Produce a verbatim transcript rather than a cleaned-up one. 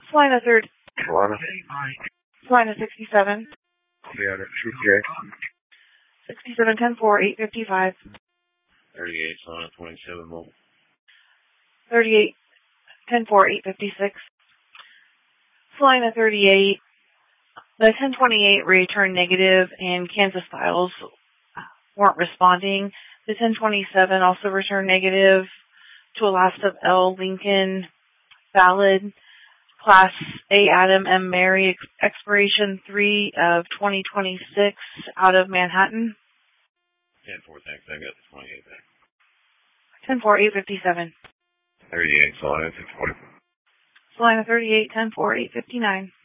Salina third. Salina. Salina sixty-seven. Yeah, that's two J. sixty-seven ten four eight fifty-five. thirty-eight, Salina twenty-seven, mobile. thirty-eight ten four eight fifty-six. Salina thirty-eight. The ten twenty-eight returned negative and Kansas files weren't responding. The ten twenty-seven also returned negative to a last of L. Lincoln, valid. Class A Adam M. Mary, ex- expiration three of twenty twenty-six, out of Manhattan. ten four, thanks. I got the twenty-eight back. ten four eight fifty-seven. thirty-eight, Salina six forty. Salina thirty-eight ten four eight fifty-nine.